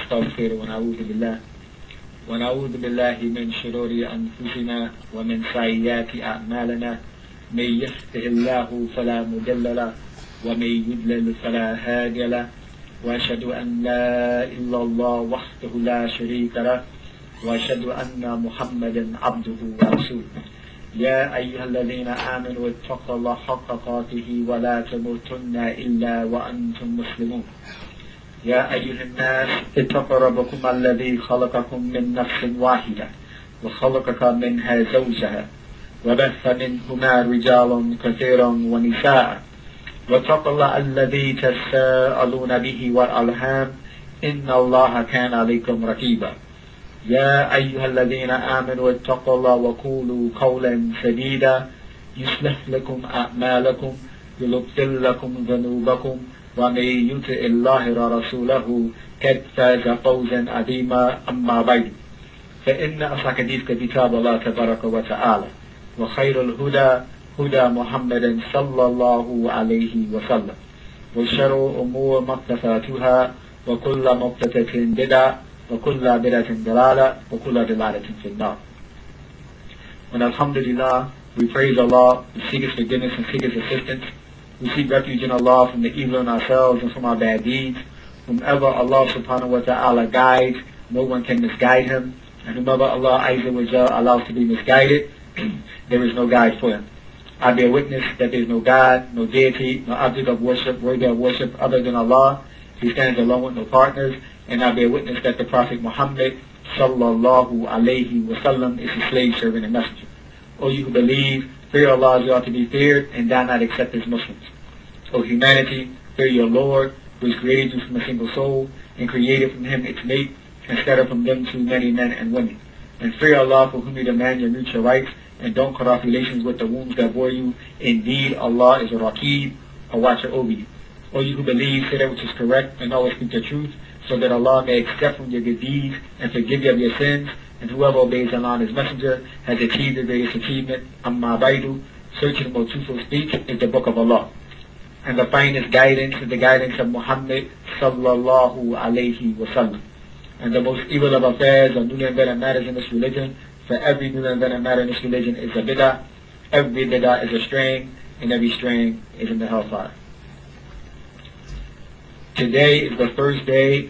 ونستغفره ونعوذ بالله من شرور أنفسنا ومن سيئات أعمالنا من يهده الله فلا مضل له ومن يضلل فلا هادي له وأشهد أن لا إله إلا الله وحده لا شريك له وأشهد أن محمدا عبده ورسوله يا أيها الذين آمنوا اتقوا الله حق تقاته ولا تموتن إلا وأنتم مسلمون يا أيها الناس اتقوا ربكم الذي خلقكم من نفس واحدة وخلق منها زوجها وبث منهما رجالا كثيرا ونساء واتقوا الله الذي تساءلون به والأرحام إن الله كان عليكم رقيبا يا أيها الذين آمنوا اتقوا الله وقولوا قولا سديدا يصلح لكم أعمالكم ويغفر لكم ذنوبكم ومن يطع الله ورسوله قد فاز فوزا عظيما أما بعد فإن أصدق الحديث كتاب الله تبارك وتعالى وخير الهدى هدى محمد صلى الله عليه وسلم وشر الأمور محدثاتها وكل محدثة بدعة وكل بدعة ضلالة وكل ضلالة في النار. And alhamdulillah, we praise Allah, we seek His forgiveness and seek His assistance. We seek refuge in Allah from the evil in ourselves and from our bad deeds. Whomever Allah subhanahu wa ta'ala guides, no one can misguide him. And whomever Allah azza wa jalla allows to be misguided, there is no guide for him. I bear witness that there is no God, no deity, no object of worship, worthy of worship other than Allah. He stands alone with no partners. And I bear witness that the Prophet Muhammad sallallahu alayhi wa sallam is his slave, servant, and messenger. O you who believe, fear Allah as you ought to be feared, and do not accept as Muslims. O humanity, fear your Lord, who has created you from a single soul, and created from him its mate, and scattered from them too many men and women. And fear Allah for whom you demand your mutual rights, and don't cut off relations with the wombs that bore you. Indeed, Allah is a Raqib, a watcher over you. O you who believe, say that which is correct, and always speak the truth, so that Allah may accept from your good deeds and forgive you of your sins, and whoever obeys Allah and His Messenger has achieved the greatest achievement. Amma baidu, searching the most truthful speech is the Book of Allah. And the finest guidance is the guidance of Muhammad sallallahu alayhi wa sallam. And the most evil of affairs are new and better matters in this religion, for every new and better matter in this religion is a bid'ah, every bid'ah is a straying, and every straying is in the hellfire. Today is the first day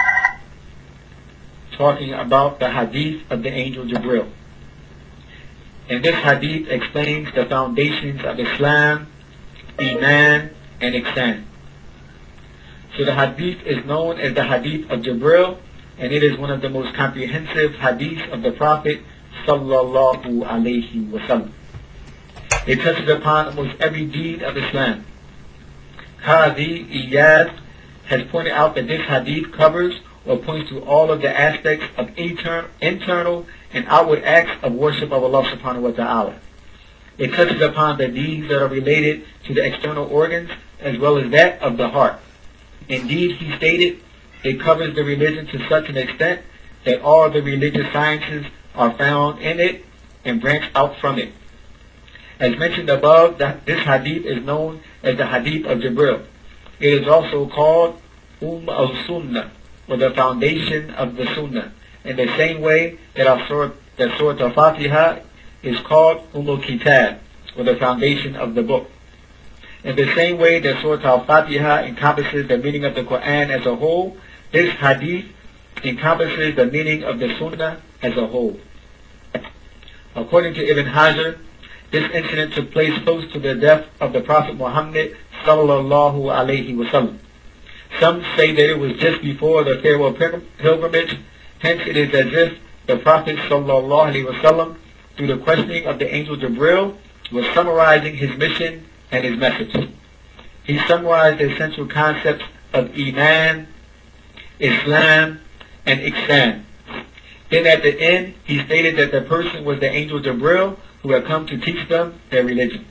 talking about the hadith of the angel Jibril. And this hadith explains the foundations of Islam, Iman, and Ihsan. So the hadith is known as the hadith of Jibril, and it is one of the most comprehensive hadiths of the Prophet sallallahu alayhi wa sallam. It touches upon almost every deed of Islam. Qadi Iyad has pointed out that this hadith covers or points to all of the aspects of internal and outward acts of worship of Allah subhanahu wa ta'ala. It touches upon the deeds that are related to the external organs as well as that of the heart. Indeed, he stated, it covers the religion to such an extent that all the religious sciences are found in it and branch out from it. As mentioned above, this hadith is known as the hadith of Jibril. It is also called al-Sunnah, or the foundation of the Sunnah, in the same way that Surah al-Fatiha is called al-Kitab, or the foundation of the book. In the same way that Surah al-Fatiha encompasses the meaning of the Quran as a whole, this hadith encompasses the meaning of the Sunnah as a whole. According to Ibn Hajar, this incident took place close to the death of the Prophet Muhammad sallallahu alayhi wa sallam. Some say that it was just before the farewell pilgrimage. Hence it is as if the Prophet sallallahu alayhi wa sallam, through the questioning of the angel Jibril, was summarizing his mission and his message. He summarized the essential concepts of Iman, Islam, and Ihsan. Then at the end, he stated that the person was the angel Jibril who had come to teach them their religion.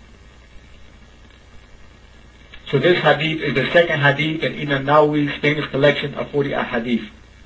So this hadith is the second hadith in Imam Nawawi's famous collection of 40 hadith.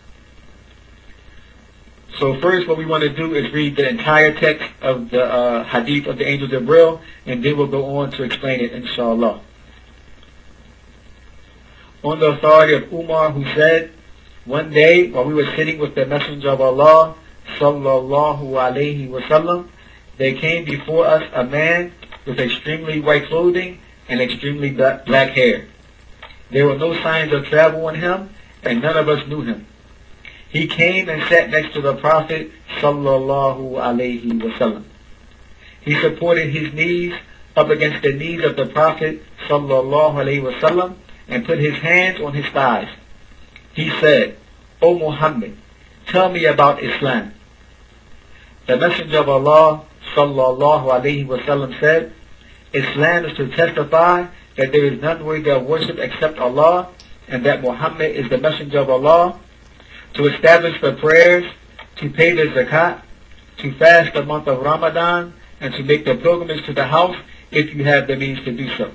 So first what we want to do is read the entire text of the hadith of the angel Jibril, and then we'll go on to explain it, inshallah. On the authority of Umar, who said, One day, while we were sitting with the Messenger of Allah, sallallahu alayhi wasallam, there came before us a man with extremely white clothing and extremely black hair. There were no signs of travel on him, and none of us knew him. He came and sat next to the Prophet sallallahu alayhi wasallam. He supported his knees up against the knees of the Prophet sallallahu alayhi wasallam and put his hands on his thighs. He said, "O Muhammad, tell me about Islam." The Messenger of Allah sallallahu alayhi wasallam said, "Islam is to testify that there is none worthy of worship except Allah, and that Muhammad is the Messenger of Allah, to establish the prayers, to pay the zakat, to fast the month of Ramadan, and to make the pilgrimage to the house if you have the means to do so."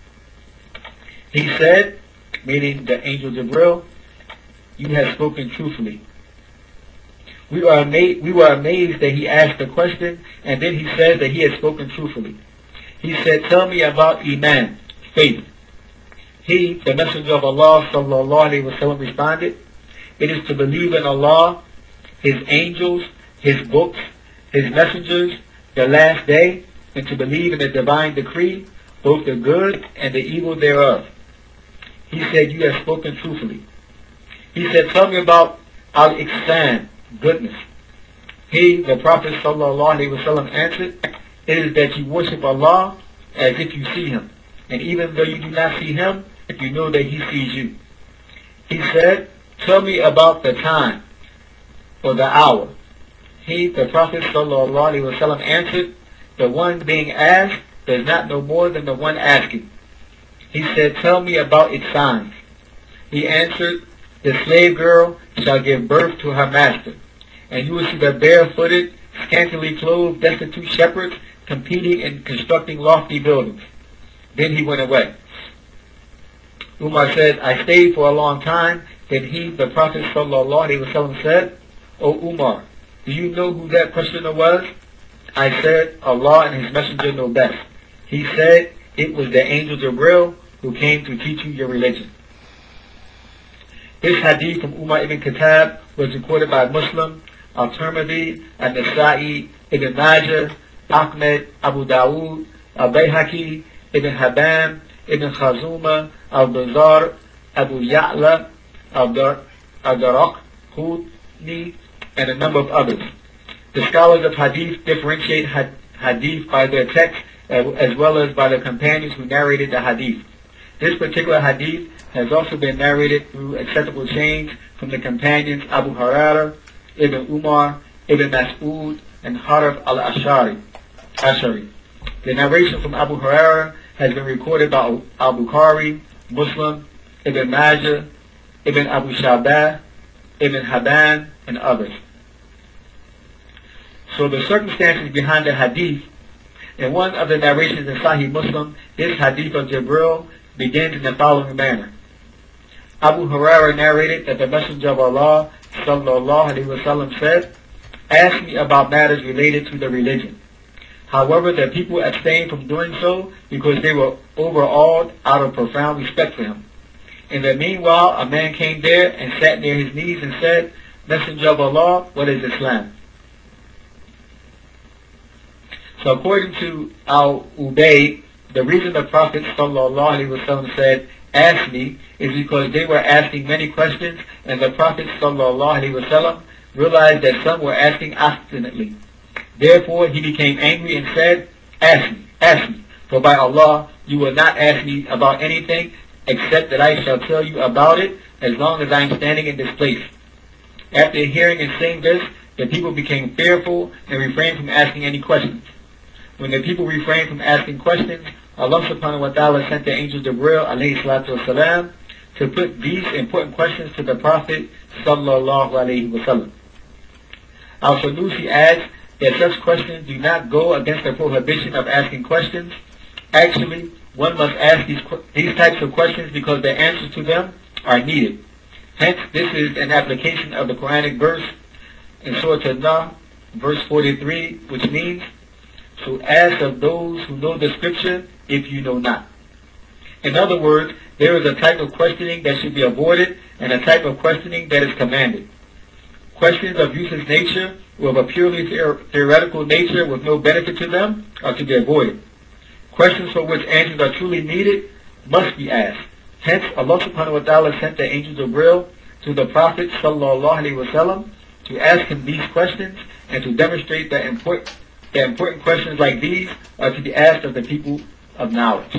He said, meaning the angel Jibril, "You have spoken truthfully." We were amazed that he asked the question, and then he said that he had spoken truthfully. He said, "Tell me about Iman, faith." He, the Messenger of Allah sallallahu alaihi wasallam, responded, "It is to believe in Allah, His angels, His books, His messengers, the last day, and to believe in the divine decree, both the good and the evil thereof." He said, "You have spoken truthfully." He said, "Tell me about al-ihsan, goodness." He, the Prophet sallallahu alaihi wasallam, answered, "It is that you worship Allah as if you see Him, and even though you do not see Him, you know that He sees you." He said, "Tell me about the time or the hour." He, the Prophet sallallahu alaihi wasallam, answered, "The one being asked does not know more than the one asking." He said, "Tell me about its signs." He answered, "The slave girl shall give birth to her master, and you will see the barefooted, scantily clothed, destitute shepherds competing in constructing lofty buildings." Then he went away. Umar said, "I stayed for a long time. Then he, the Prophet sallallahu alaihi wasallam, said, 'O Umar, do you know who that questioner was?' I said, 'Allah and His Messenger know best.' He said, 'It was the angel Jibril who came to teach you your religion.'" This hadith from Umar ibn Khattab was recorded by Muslim, Al-Tirmidhi, An-Nasa'i, Ibn Majah, Ahmed, Abu Dawood, Al-Bayhaqi, Ibn Habban, Ibn Khazuma, Al-Bazar, Abu Ya'la, Al-Daraqutni, and a number of others. The scholars of hadith differentiate hadith by their text as well as by the companions who narrated the hadith. This particular hadith has also been narrated through acceptable chains from the companions Abu Hurairah, Ibn Umar, Ibn Mas'ud, and Harif al-Ashari. The narration from Abu Hurairah has been recorded by Al-Bukhari, Muslim, Ibn Majah, Ibn Abu Shabah, Ibn Habban, and others. So the circumstances behind the hadith, in one of the narrations in Sahih Muslim, this hadith of Jibril begins in the following manner. Abu Hurairah narrated that the Messenger of Allah sallallahu alaihi wasallam said, "Ask me about matters related to the religion." However, the people abstained from doing so because they were overawed out of profound respect for him. In the meanwhile, a man came there and sat near his knees and said, "Messenger of Allah, what is Islam?" So according to Al-Ubay, the reason the Prophet ﷺ said, "Ask me," is because they were asking many questions, and the Prophet ﷺ realized that some were asking obstinately. Therefore, he became angry and said, ask me, for by Allah, you will not ask me about anything except that I shall tell you about it as long as I am standing in this place." After hearing and saying this, the people became fearful and refrained from asking any questions. When the people refrained from asking questions, Allah subhanahu wa ta'ala sent the angel Jibril alayhi salatu wasalam to put these important questions to the Prophet sallallahu alayhi wasallam. Al-Sanusi adds that such questions do not go against the prohibition of asking questions. Actually, one must ask these types of questions because the answers to them are needed. Hence, this is an application of the Quranic verse in Surah An-Nahl, verse 43, which means, "So ask of those who know the scripture if you know not." In other words, there is a type of questioning that should be avoided, and a type of questioning that is commanded. Questions of useless nature or of a purely theoretical nature with no benefit to them are to be avoided. Questions for which answers are truly needed must be asked. Hence, Allah subhanahu wa ta'ala sent the angel Jibril to the Prophet sallallahu alaihi wasallam to ask him these questions and to demonstrate that important questions like these are to be asked of the people of knowledge.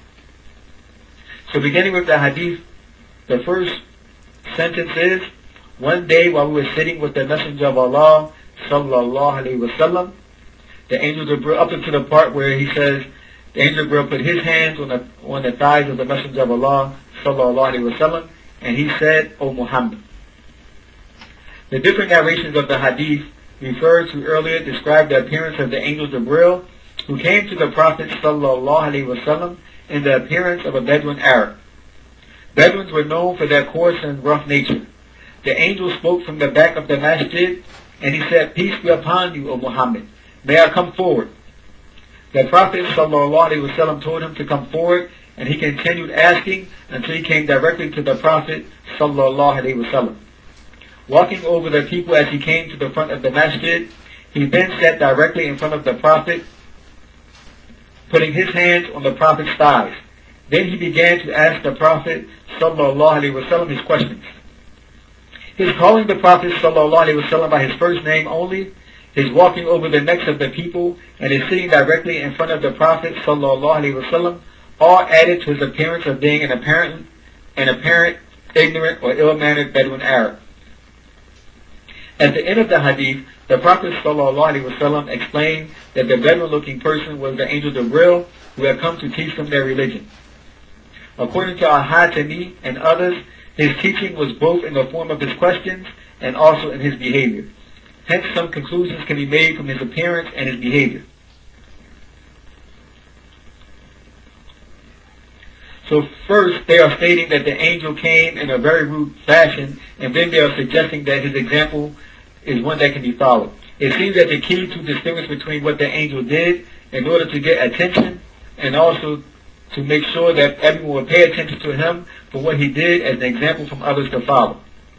So beginning with the hadith, the first sentence is, one day while we were sitting with the Messenger of Allah sallallahu alaihi wasallam, the angel Jibril, up into the part where he says, the angel Jibril put his hands on the thighs of the Messenger of Allah sallallahu alaihi wasallam, and he said, O Muhammad. The different narrations of the hadith referred to earlier describe the appearance of the angel Jibril, who came to the Prophet sallallahu alaihi wasallam in the appearance of a Bedouin Arab. Bedouins were known for their coarse and rough nature. The angel spoke from the back of the masjid, and he said, Peace be upon you, O Muhammad. May I come forward? The Prophet sallallahu alaihi wasallam told him to come forward, and he continued asking until he came directly to the Prophet sallallahu alaihi wasallam. Walking over the people as he came to the front of the masjid, he then sat directly in front of the Prophet, putting his hands on the Prophet's thighs. Then he began to ask the Prophet sallallahu alaihi wasallam his questions. His calling the Prophet sallallahu alaihi wasallam by his first name only, his walking over the necks of the people, and his sitting directly in front of the Prophet sallallahu alaihi wasallam, all added to his appearance of being an apparent ignorant or ill-mannered Bedouin Arab. At the end of the hadith, the Prophet sallallahu alaihi wasallam explained that the Bedouin-looking person was the angel Jibril, who had come to teach them their religion. According to Al-Hatami and others, his teaching was both in the form of his questions and also in his behavior. Hence, some conclusions can be made from his appearance and his behavior. So first, they are stating that the angel came in a very rude fashion, and then they are suggesting that his example is one that can be followed. It seems that the key to distinguish between what the angel did in order to get attention, and also to make sure that everyone will pay attention to him for what he did as an example from others to follow.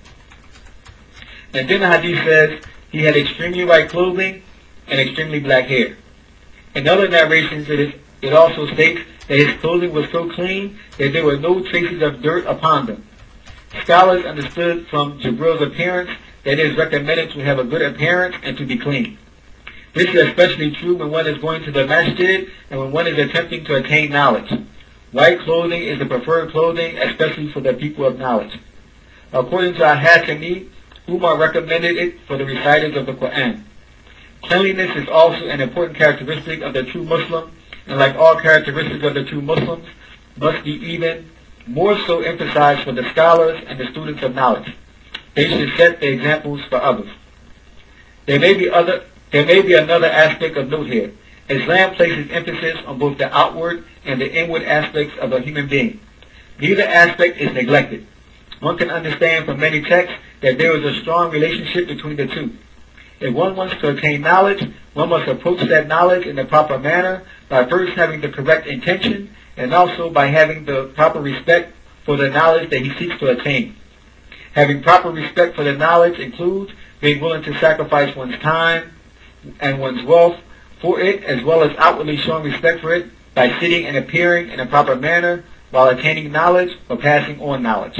And then the hadith says, he had extremely white clothing and extremely black hair. In other narrations, it also states that his clothing was so clean that there were no traces of dirt upon them. Scholars understood from Jibril's appearance that it is recommended to have a good appearance and to be clean. This is especially true when one is going to the masjid and when one is attempting to attain knowledge. White clothing is the preferred clothing, especially for the people of knowledge. According to Al-Hatami, Umar recommended it for the reciters of the Quran. Cleanliness is also an important characteristic of the true Muslim, and like all characteristics of the true Muslims, must be even more so emphasized for the scholars and the students of knowledge. They should set the examples for others. There may be another aspect of note here. Islam places emphasis on both the outward and the inward aspects of a human being. Neither aspect is neglected. One can understand from many texts that there is a strong relationship between the two. If one wants to attain knowledge, one must approach that knowledge in the proper manner by first having the correct intention and also by having the proper respect for the knowledge that he seeks to attain. Having proper respect for the knowledge includes being willing to sacrifice one's time and one's wealth for it, as well as outwardly showing respect for it by sitting and appearing in a proper manner while attaining knowledge or passing on knowledge.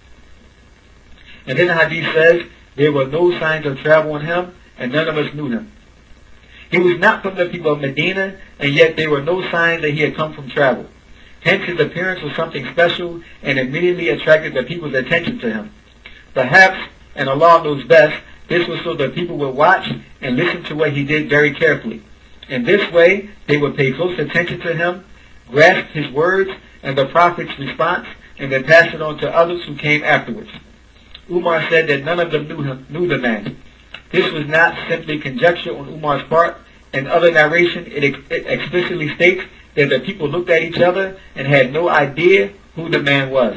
And then the hadith says, there were no signs of travel on him, and none of us knew him. He was not from the people of Medina, and yet there were no signs that he had come from travel. Hence his appearance was something special and immediately attracted the people's attention to him. Perhaps, and Allah knows best, this was so that people would watch and listen to what he did very carefully. In this way, they would pay close attention to him, grasp his words and the Prophet's response, and then pass it on to others who came afterwards. Umar said that none of them knew the man. This was not simply conjecture on Umar's part. In other narration, it explicitly states that the people looked at each other and had no idea who the man was.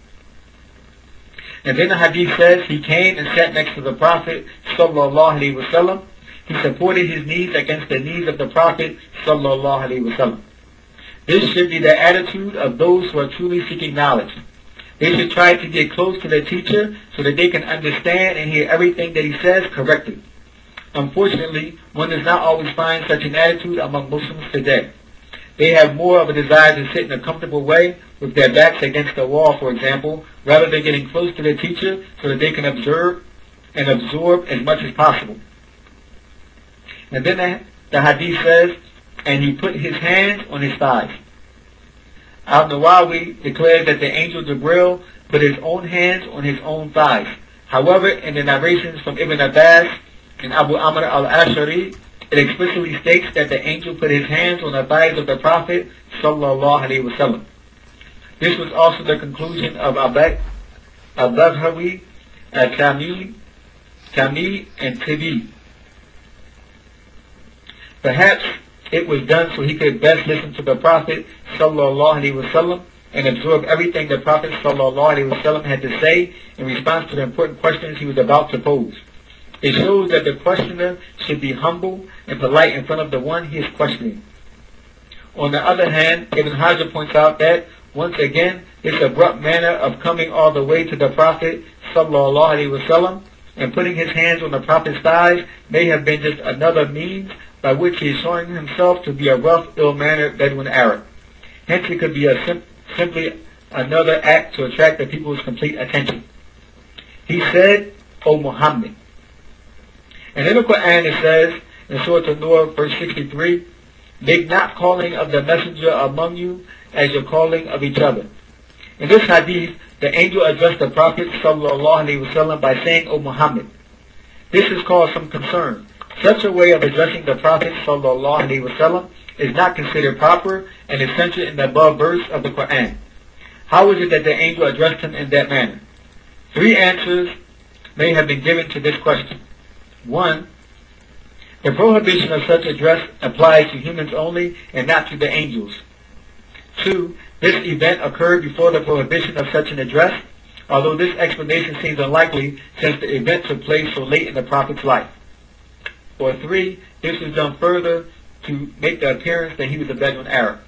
And then the hadith says he came and sat next to the Prophet sallallahu alaihi wasallam. He supported his knees against the knees of the Prophet sallallahu alaihi wasallam. This should be the attitude of those who are truly seeking knowledge. They should try to get close to their teacher so that they can understand and hear everything that he says correctly. Unfortunately, one does not always find such an attitude among Muslims today. They have more of a desire to sit in a comfortable way with their backs against the wall, for example, rather than getting close to their teacher so that they can observe and absorb as much as possible. And then the hadith says, and he put his hands on his thighs. Al-Nawawi declared that the angel Jibril put his own hands on his own thighs. However, in the narrations from Ibn Abbas and Abu Amr al-Ashari, it explicitly states that the angel put his hands on the thighs of the Prophet sallallahu alaihi wasallam. This was also the conclusion of Al-Baghawi, Al-Kamil, and Tibi. Perhaps it was done so he could best listen to the Prophet sallallahu alaihi wasallam and absorb everything the Prophet sallallahu alaihi wasallam had to say in response to the important questions he was about to pose. It shows that the questioner should be humble and polite in front of the one he is questioning. On the other hand, Ibn Hajar points out that, once again, this abrupt manner of coming all the way to the Prophet sallallahu alaihi wasallam and putting his hands on the Prophet's thighs may have been just another means by which he is showing himself to be a rough, ill-mannered Bedouin Arab. Hence, it could be simply another act to attract the people's complete attention. He said, O Muhammad. And in the Quran it says, in Surah An-Nur, verse 63, make not calling of the messenger among you as your calling of each other. In this hadith, the angel addressed the Prophet sallallahu alaihi wasallam by saying, O Muhammad. This has caused some concern. Such a way of addressing the Prophet sallallahu alaihi wasallam is not considered proper and essential in the above verse of the Quran. How is it that the angel addressed him in that manner? 3 answers may have been given to this question. 1. The prohibition of such address applies to humans only and not to the angels. 2. This event occurred before the prohibition of such an address, although this explanation seems unlikely since the event took place so late in the Prophet's life. Or 3. This was done further to make the appearance that he was a Bedouin Arab.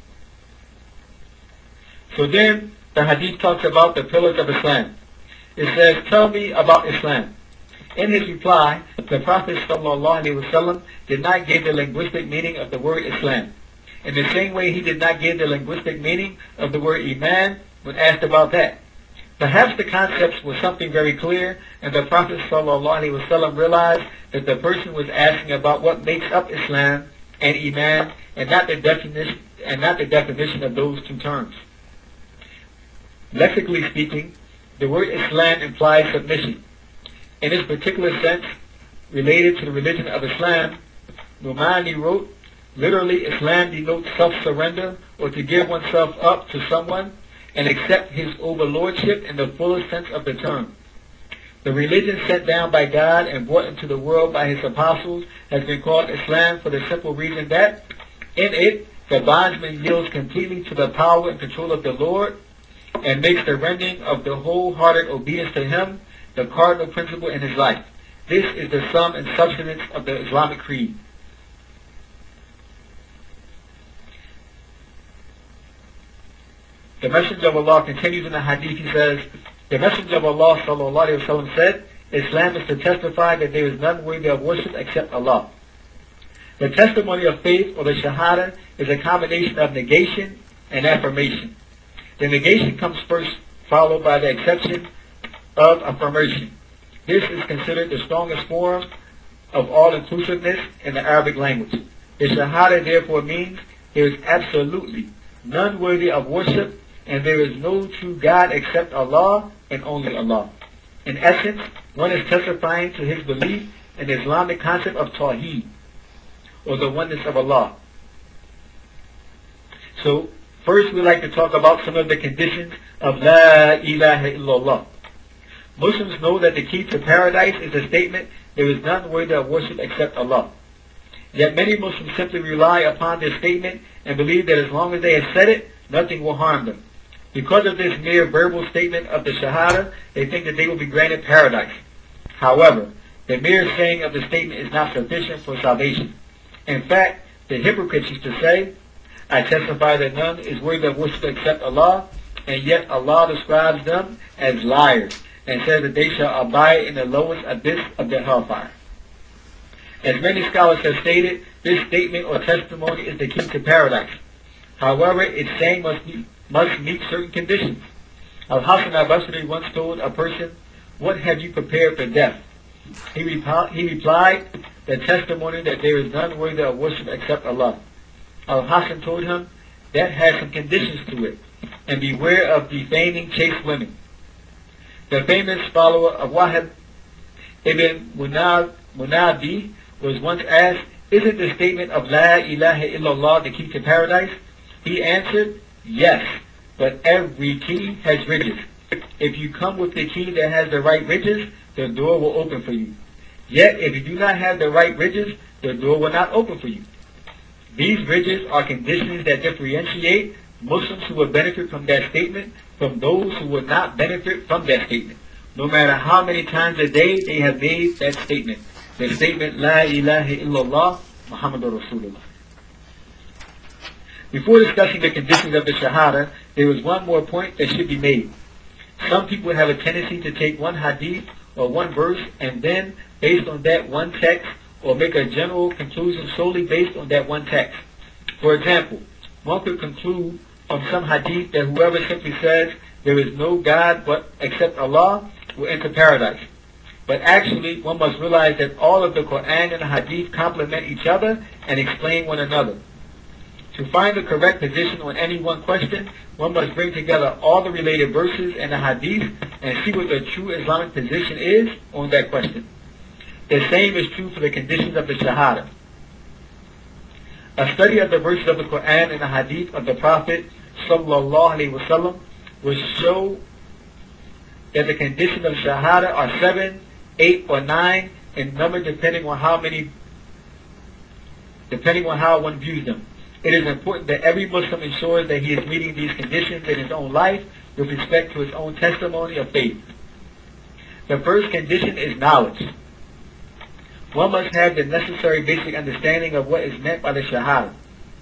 So then, the hadith talks about the pillars of Islam. It says, tell me about Islam. In his reply, the Prophet ﷺ did not give the linguistic meaning of the word Islam. In the same way, he did not give the linguistic meaning of the word Iman when asked about that. Perhaps the concepts were something very clear, and the Prophet ﷺ realized that the person was asking about what makes up Islam and Iman, and not the definition of those 2 terms. Lexically speaking, the word Islam implies submission. In this particular sense, related to the religion of Islam, Numani wrote, literally Islam denotes self-surrender or to give oneself up to someone and accept his overlordship in the fullest sense of the term. The religion sent down by God and brought into the world by his apostles has been called Islam for the simple reason that, in it, the bondsman yields completely to the power and control of the Lord and makes the rendering of the wholehearted obedience to him the cardinal principle in his life. This is the sum and substance of the Islamic creed. The Messenger of Allah continues in the hadith. He says, the Messenger of Allah sallallahu alaihi wasallam said, Islam is to testify that there is none worthy of worship except Allah. The testimony of faith, or the Shahada, is a combination of negation and affirmation. The negation comes first, followed by the exception of affirmation. This is considered the strongest form of all-inclusiveness in the Arabic language. The Shahada therefore means there is absolutely none worthy of worship and there is no true God except Allah and only Allah. In essence, one is testifying to his belief in the Islamic concept of Tawheed, or the oneness of Allah. So, first we'd like to talk about some of the conditions of La ilaha illallah. Muslims know that the key to paradise is the statement, there is none worthy of worship except Allah. Yet many Muslims simply rely upon this statement and believe that as long as they have said it, nothing will harm them. Because of this mere verbal statement of the Shahada, they think that they will be granted paradise. However, the mere saying of the statement is not sufficient for salvation. In fact, the hypocrites used to say, I testify that none is worthy of worship except Allah, and yet Allah describes them as liars, and says that they shall abide in the lowest abyss of the hellfire. As many scholars have stated, this statement or testimony is the key to paradise. However, its saying must meet certain conditions. Al-Hasan al-Basri once told a person, "What have you prepared for death?" He replied, "The testimony that there is none worthy of worship except Allah." Al-Hasan told him, "That has some conditions to it, and beware of defaming chaste women." The famous follower of Wahab ibn Munabi was once asked, "Isn't the statement of La ilaha illallah the key to paradise?" He answered, "Yes, but every key has ridges. If you come with the key that has the right ridges, the door will open for you. Yet if you do not have the right ridges, the door will not open for you." These ridges are conditions that differentiate Muslims who will benefit from that statement from those who will not benefit from that statement, no matter how many times a day they have made that statement. The statement, La ilaha illallah Muhammadur Rasulullah. Before discussing the conditions of the Shahada, there is one more point that should be made. Some people have a tendency to take one hadith or one verse and then, based on that one text, or make a general conclusion solely based on that one text. For example, one could conclude from some hadith that whoever simply says there is no God but except Allah will enter paradise. But actually, one must realize that all of the Quran and the hadith complement each other and explain one another. To find the correct position on any one question, one must bring together all the related verses and the hadith and see what the true Islamic position is on that question. The same is true for the conditions of the Shahada. A study of the verses of the Quran and the hadith of the Prophet sallallahu alaihi wasallam will show that the conditions of Shahada are 7, 8, or 9 in number depending on how one views them. It is important that every Muslim ensures that he is meeting these conditions in his own life with respect to his own testimony of faith. The first condition is knowledge. One must have the necessary basic understanding of what is meant by the Shahada.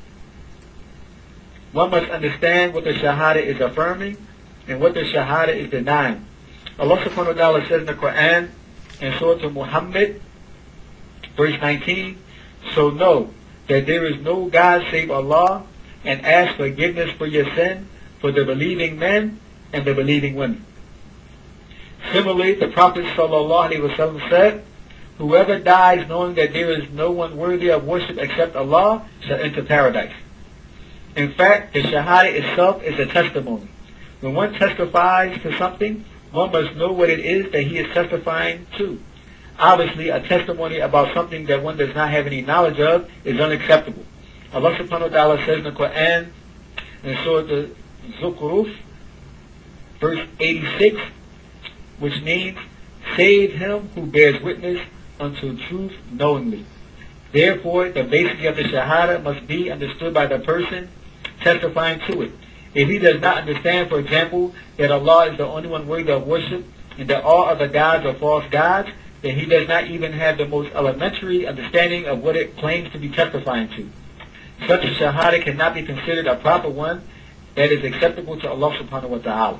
One must understand what the Shahada is affirming and what the Shahada is denying. Allah subhanahu wa ta'ala says in the Quran, in Surah Muhammad, verse 19, "So know that there is no God save Allah, and ask forgiveness for your sin for the believing men and the believing women." Similarly, the Prophet ﷺ said, "Whoever dies knowing that there is no one worthy of worship except Allah shall enter paradise." In fact, the Shahada itself is a testimony. When one testifies to something, one must know what it is that he is testifying to. Obviously, a testimony about something that one does not have any knowledge of is unacceptable. Allah subhanahu wa ta'ala says in the Quran, in Surah Zukhruf, verse 86, which means, "Save him who bears witness unto truth knowingly." Therefore, the basic of the Shahada must be understood by the person testifying to it. If he does not understand, for example, that Allah is the only one worthy of worship and that all other gods are false gods, then he does not even have the most elementary understanding of what it claims to be testifying to. Such a Shahada cannot be considered a proper one that is acceptable to Allah subhanahu wa ta'ala.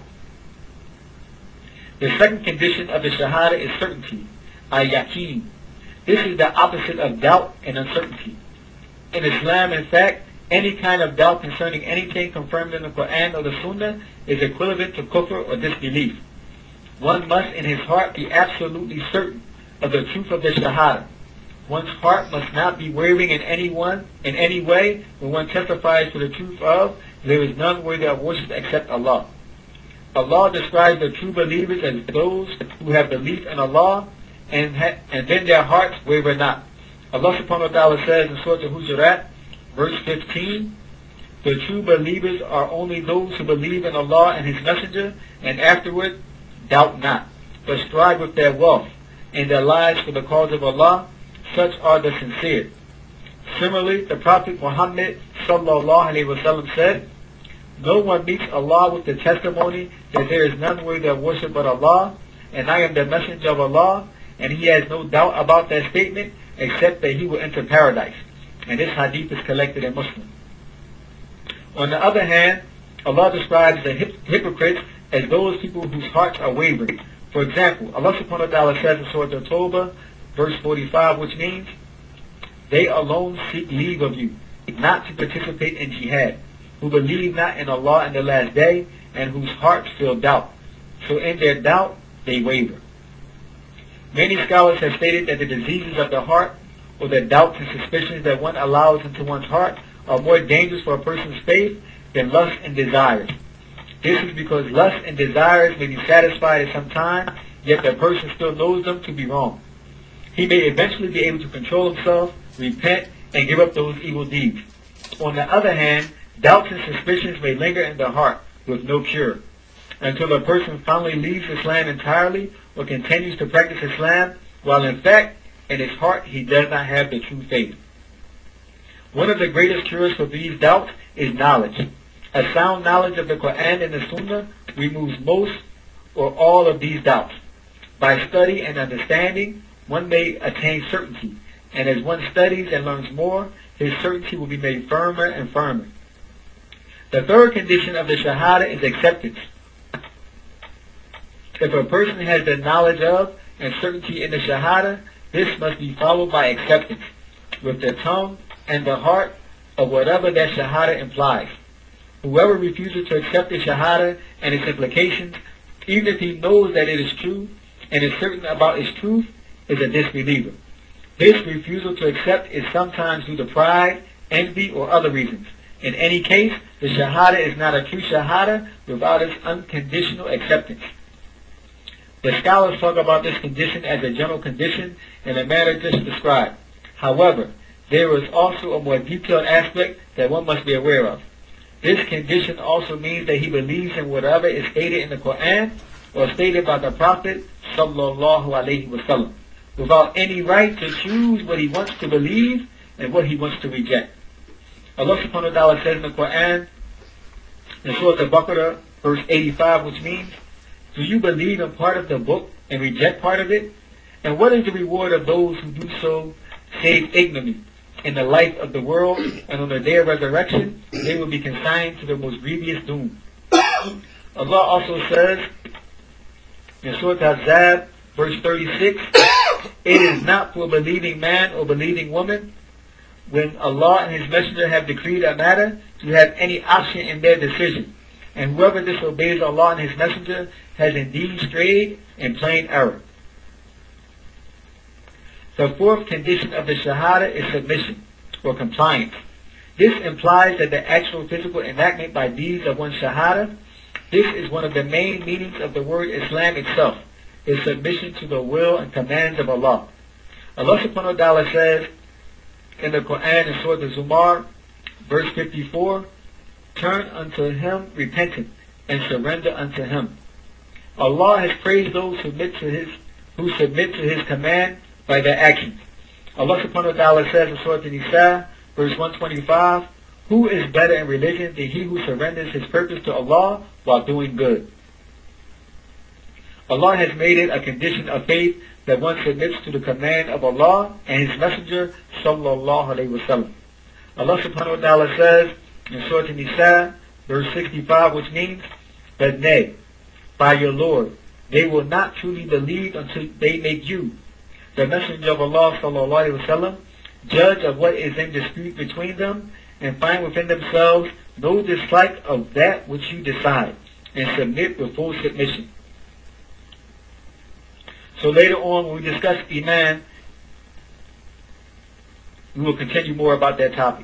The second condition of the Shahada is certainty, al-yaqeen. This is the opposite of doubt and uncertainty. In Islam, in fact, any kind of doubt concerning anything confirmed in the Quran or the Sunnah is equivalent to kufr or disbelief. One must in his heart be absolutely certain of the truth of the Shahada. One's heart must not be wavering in any way when one testifies to the truth of there is none worthy of worship except Allah. Allah describes the true believers as those who have belief in Allah and then their hearts waver not. Allah subhanahu wa ta'ala says in Surah Al-Hujurat, verse 15, "The true believers are only those who believe in Allah and His Messenger, and afterward doubt not, but strive with their wealth and their lives for the cause of Allah. Such are the sincere." Similarly, the Prophet Muhammad sallallahu alaihi wasallam said, "No one meets Allah with the testimony that there is none worthy of worship but Allah, and I am the messenger of Allah, and he has no doubt about that statement except that he will enter paradise." And this hadith is collected in Muslim. On the other hand, Allah describes the hypocrites as those people whose hearts are wavering. For example, Allah subhanahu wa ta'ala says in Surah At-Tawbah, verse 45, which means, they alone seek leave of you, not to participate in jihad, who believe not in Allah and the last day, and whose hearts feel doubt. So in their doubt, they waver. Many scholars have stated that the diseases of the heart, or the doubts and suspicions that one allows into one's heart, are more dangerous for a person's faith than lust and desires. This is because lust and desires may be satisfied at some time, yet the person still knows them to be wrong. He may eventually be able to control himself, repent, and give up those evil deeds. On the other hand, doubts and suspicions may linger in the heart with no cure, until a person finally leaves Islam entirely or continues to practice Islam, while in fact, in his heart, he does not have the true faith. One of the greatest cures for these doubts is knowledge. A sound knowledge of the Quran and the Sunnah removes most or all of these doubts. By study and understanding, one may attain certainty, and as one studies and learns more, his certainty will be made firmer and firmer. The third condition of the Shahada is acceptance. If a person has the knowledge of and certainty in the Shahada, this must be followed by acceptance, with the tongue and the heart, of whatever that Shahada implies. Whoever refuses to accept the Shahada and its implications, even if he knows that it is true and is certain about its truth, is a disbeliever. This refusal to accept is sometimes due to pride, envy, or other reasons. In any case, the Shahada is not a true Shahada without its unconditional acceptance. The scholars talk about this condition as a general condition in the manner just described. However, there is also a more detailed aspect that one must be aware of. This condition also means that he believes in whatever is stated in the Quran or stated by the Prophet sallallahu alaihi wasallam, without any right to choose what he wants to believe and what he wants to reject. Allah subhanahu wa ta'ala says in the Quran, in Surah Al-Baqarah, verse 85, which means, do you believe in part of the book and reject part of it? And what is the reward of those who do so, save ignominy? In the life of the world, and on the day of resurrection, they will be consigned to the most grievous doom. Allah also says, in Surah Al-Ahzab, verse 36, it is not for a believing man or believing woman, when Allah and His Messenger have decreed a matter, to have any option in their decision. And whoever disobeys Allah and His Messenger has indeed strayed in plain error. The fourth condition of the Shahada is submission, or compliance. This implies that the actual physical enactment by deeds of one's Shahada, this is one of the main meanings of the word Islam itself, is submission to the will and commands of Allah. Allah subhanahu wa ta'ala says in the Quran in Surah Al-Zumar, verse 54, turn unto Him repentant and surrender unto Him. Allah has praised those who submit to His command by their actions. Allah subhanahu wa ta'ala says in Surah An-Nisa, verse 125, who is better in religion than he who surrenders his purpose to Allah while doing good? Allah has made it a condition of faith that one submits to the command of Allah and His Messenger sallallahu alaihi wasallam. Allah subhanahu wa ta'ala says in Surah An-Nisa, verse 65, which means that nay, by your Lord, they will not truly believe until they make you, the Messenger of Allah sallallahu alaihi wasallam, judge of what is in dispute between them, and find within themselves no dislike of that which you decide, and submit with full submission. So later on, when we discuss Iman, we will continue more about that topic.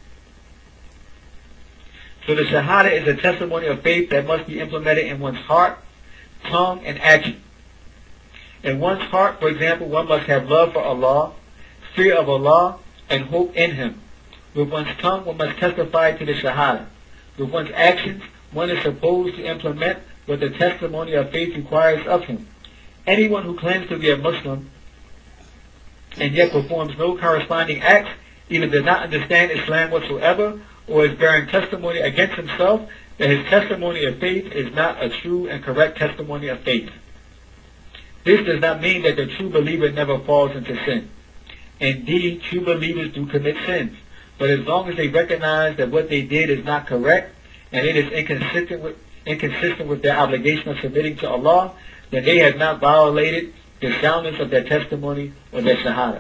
So the Shahada is a testimony of faith that must be implemented in one's heart, tongue, and action. In one's heart, for example, one must have love for Allah, fear of Allah, and hope in Him. With one's tongue, one must testify to the Shahada. With one's actions, one is supposed to implement what the testimony of faith requires of him. Anyone who claims to be a Muslim and yet performs no corresponding acts either does not understand Islam whatsoever or is bearing testimony against himself that his testimony of faith is not a true and correct testimony of faith. This does not mean that the true believer never falls into sin. Indeed, true believers do commit sins, but as long as they recognize that what they did is not correct and it is inconsistent with their obligation of submitting to Allah, then they have not violated the soundness of their testimony or their shahada.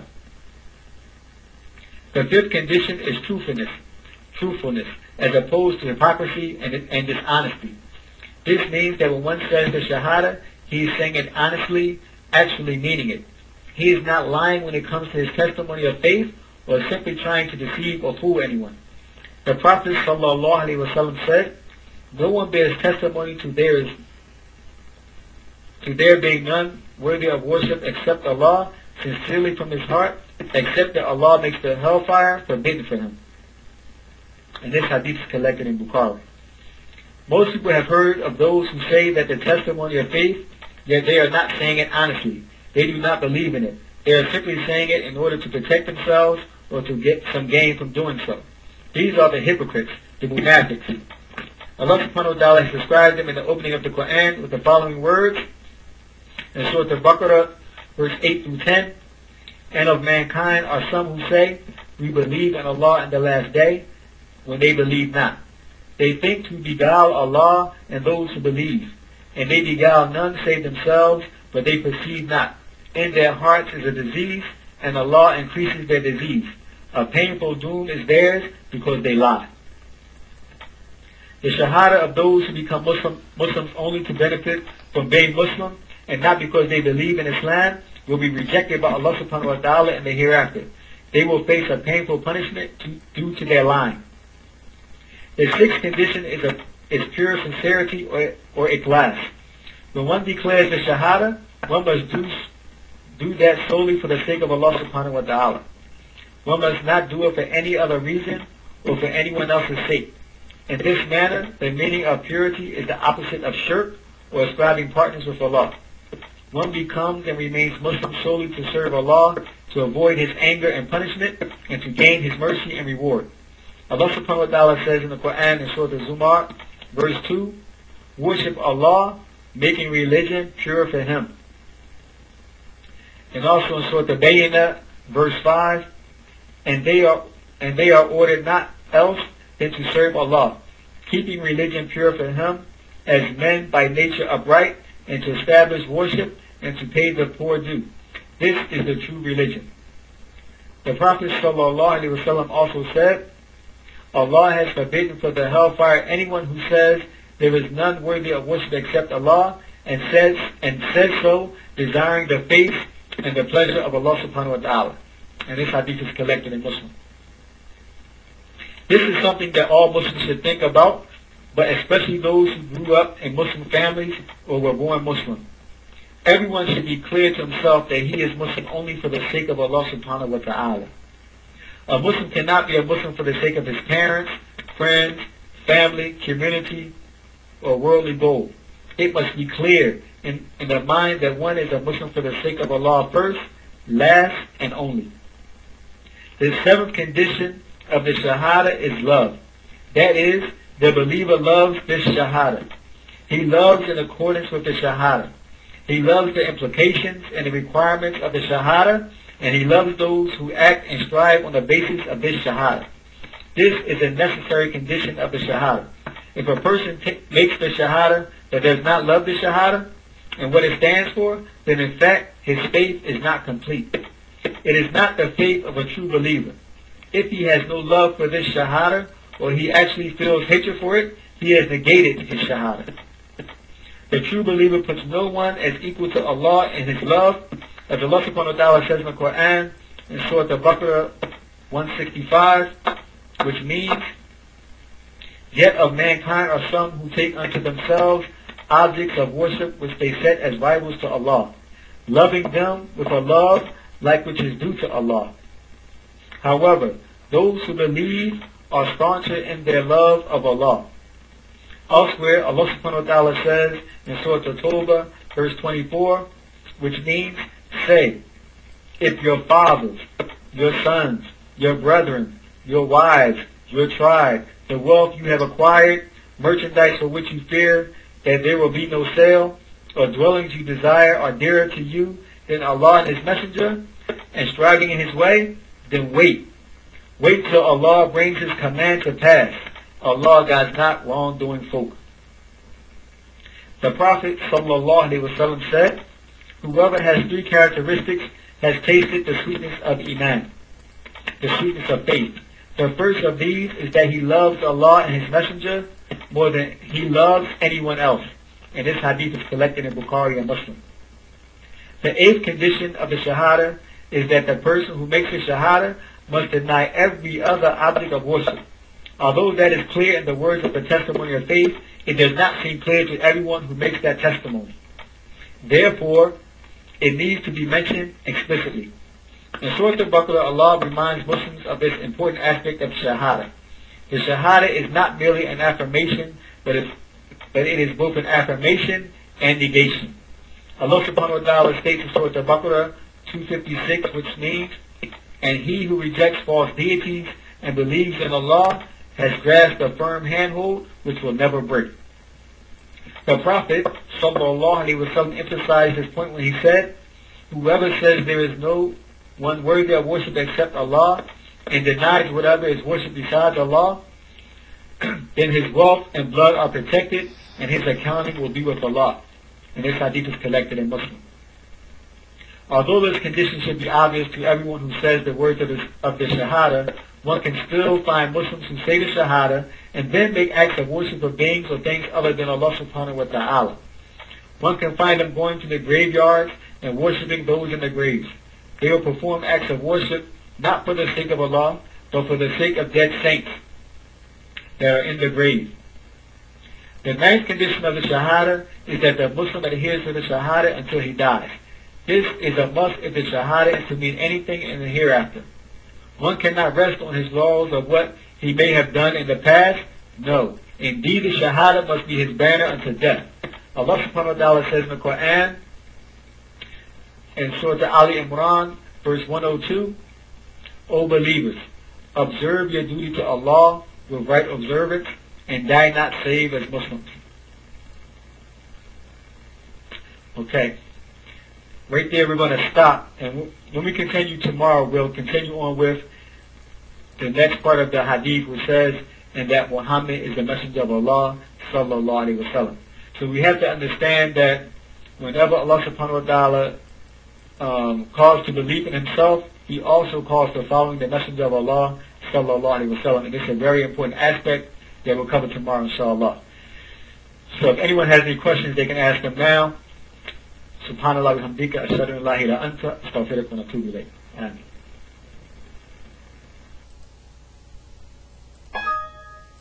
The fifth condition is truthfulness, as opposed to hypocrisy and dishonesty. This means that when one says the shahada, he is saying it honestly, actually meaning it. He is not lying when it comes to his testimony of faith or simply trying to deceive or fool anyone. The Prophet ﷺ said, "No one bears testimony to there being none worthy of worship except Allah, sincerely from his heart, except that Allah makes the hellfire forbidden for him." And this hadith is collected in Bukhari. Most people have heard of those who say that the testimony of faith, yet they are not saying it honestly. They do not believe in it. They are simply saying it in order to protect themselves or to get some gain from doing so. These are the hypocrites, the munafiqs. Allah subhanahu wa ta'ala has described them in the opening of the Quran with the following words in Surah Al-Baqarah, verse 8 through 10. "And of mankind are some who say, we believe in Allah and the last day, when they believe not. They think to beguile Allah and those who believe, and they beguile none save themselves, but they perceive not. In their hearts is a disease, and Allah increases their disease. A painful doom is theirs because they lie." The shahada of those who become Muslims only to benefit from being Muslim and not because they believe in Islam will be rejected by Allah subhanahu wa ta'ala in the hereafter. They will face a painful punishment due to their lying. The sixth condition is pure sincerity or ikhlas. When one declares the shahada, one must do that solely for the sake of Allah subhanahu wa ta'ala. One must not do it for any other reason or for anyone else's sake. In this manner, the meaning of purity is the opposite of shirk or ascribing partners with Allah. One becomes and remains Muslim solely to serve Allah, to avoid His anger and punishment, and to gain His mercy and reward. Allah subhanahu wa ta'ala says in the Quran in Surah Al-Zumar, verse 2, "Worship Allah, making religion pure for Him." And also in Surah Al-Bayyinah, verse 5, and they are ordered not else than to serve Allah, keeping religion pure for Him, as men by nature upright, and to establish worship and to pay the poor due. This is the true religion. The Prophet ﷺ also said, "Allah has forbidden for the hellfire anyone who says there is none worthy of worship except Allah, and says so desiring the face and the pleasure of Allah subhanahu wa ta'ala." And this hadith is collected in Muslim. This is something that all Muslims should think about, but especially those who grew up in Muslim families or were born Muslim. Everyone should be clear to himself that he is Muslim only for the sake of Allah subhanahu wa ta'ala. A Muslim cannot be a Muslim for the sake of his parents, friends, family, community, or worldly goal. It must be clear in the mind that one is a Muslim for the sake of Allah first, last, and only. The seventh condition of the shahada is love. That is, the believer loves this shahada. He loves in accordance with the shahada. He loves the implications and the requirements of the shahada, and he loves those who act and strive on the basis of this shahada. This is a necessary condition of the shahada. If a person makes the shahada but does not love the shahada and what it stands for, then in fact his faith is not complete. It is not the faith of a true believer. If he has no love for this shahada, or he actually feels hatred for it, he has negated his shahada. The true believer puts no one as equal to Allah in his love, as Allah subhanahu wa ta'ala says in the Quran in Surah Al-Baqarah 165, which means, "Yet of mankind are some who take unto themselves objects of worship which they set as rivals to Allah, loving them with a love like which is due to Allah. However, those who believe are stauncher in their love of Allah." Elsewhere, Allah subhanahu wa ta'ala says in Surah At-Tawbah, verse 24, which means, "Say, if your fathers, your sons, your brethren, your wives, your tribe, the wealth you have acquired, merchandise for which you fear that there will be no sale, or dwellings you desire are dearer to you than Allah and His Messenger, and striving in His way, then wait. Wait till Allah brings His command to pass. Allah does not wrongdoing folk. The Prophet ﷺ said, whoever has three characteristics has tasted the sweetness of Iman, the sweetness of faith. The first of these is that he loves Allah and His Messenger more than he loves anyone else. And this hadith is collected in Bukhari and Muslim. The eighth condition of the Shahada is that the person who makes the Shahada must deny every other object of worship. Although that is clear in the words of the testimony of faith, it does not seem clear to everyone who makes that testimony. Therefore, it needs to be mentioned explicitly. In Surah Al-Baqarah, Allah reminds Muslims of this important aspect of Shahada. The Shahada is not merely an affirmation, but it is both an affirmation and negation. Allah subhanahu wa ta'ala states in Surah Al-Baqarah 256, which means, and he who rejects false deities and believes in Allah has grasped a firm handhold which will never break. The Prophet ﷺ emphasized this point when he said, whoever says there is no one worthy of worship except Allah and denies whatever is worshipped besides Allah, then his wealth and blood are protected and his accounting will be with Allah. And this hadith is collected in Muslim. Although this condition should be obvious to everyone who says the words of the Shahada, one can still find Muslims who say the Shahada and then make acts of worship of beings or things other than Allah subhanahu wa ta'ala. One can find them going to the graveyards and worshipping those in the graves. They will perform acts of worship not for the sake of Allah, but for the sake of dead saints that are in the grave. The ninth condition of the Shahada is that the Muslim adheres to the Shahada until he dies. This is a must if the Shahada is to mean anything in the hereafter. One cannot rest on his laurels of what he may have done in the past. No. Indeed, the Shahada must be his banner until death. Allah subhanahu wa ta'ala says in the Quran, in Surah Ali Imran, verse 102, O believers, observe your duty to Allah with right observance and die not save as Muslims. Okay. Right there we're going to stop, and when we continue tomorrow, we'll continue on with the next part of the hadith, which says, and that Muhammad is the messenger of Allah, sallallahu alaihi wasallam. So we have to understand that whenever Allah subhanahu wa ta'ala calls to believe in Himself, He also calls to following the messenger of Allah, sallallahu alaihi wasallam. And this is a very important aspect that we'll cover tomorrow, inshallah. So if anyone has any questions, they can ask them now. Subhanallah wa hamdika, ashhadu an la ilaha illa anta, astaghfiruka wa atubu ilayk. Amen.